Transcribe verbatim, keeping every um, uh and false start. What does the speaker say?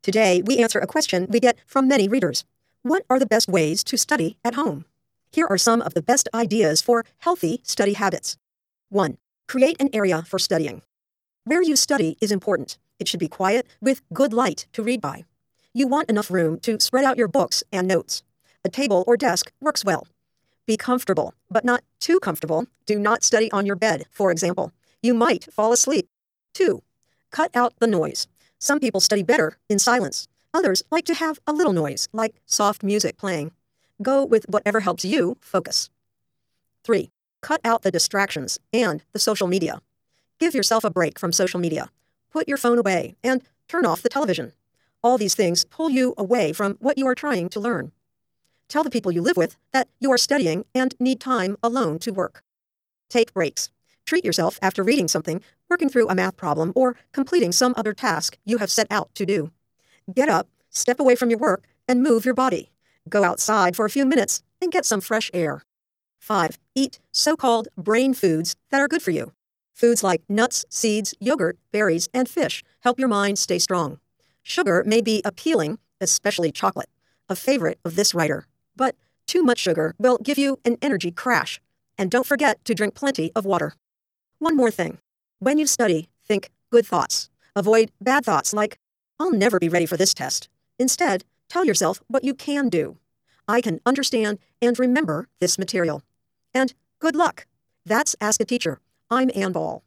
Today, we answer a question we get from many readers. What are the best ways to study at home? Here are some of the best ideas for healthy study habits. one. Create an area for studying. Where you study is important. It should be quiet with good light to read by. You want enough room to spread out your books and notes. A table or desk works well. Be comfortable, but not too comfortable. Do not study on your bed, for example. You might fall asleep. two. Cut out the noise. Some people study better in silence. Others like to have a little noise, like soft music playing. Go with whatever helps you focus. three. Cut out the distractions and the social media. Give yourself a break from social media. Put your phone away and turn off the television. All these things pull you away from what you are trying to learn. Tell the people you live with that you are studying and need time alone to work. Take breaks. Treat yourself after reading something, working through a math problem, or completing some other task you have set out to do. Get up, step away from your work, and move your body. Go outside for a few minutes and get some fresh air. five. Eat so-called brain foods that are good for you. Foods like nuts, seeds, yogurt, berries, and fish help your mind stay strong. Sugar may be appealing, especially chocolate, a favorite of this writer. But too much sugar will give you an energy crash. And don't forget to drink plenty of water. One more thing. When you study, think good thoughts. Avoid bad thoughts like, I'll never be ready for this test. Instead, tell yourself what you can do. I can understand and remember this material. And good luck. That's Ask a Teacher. I'm Ann Ball.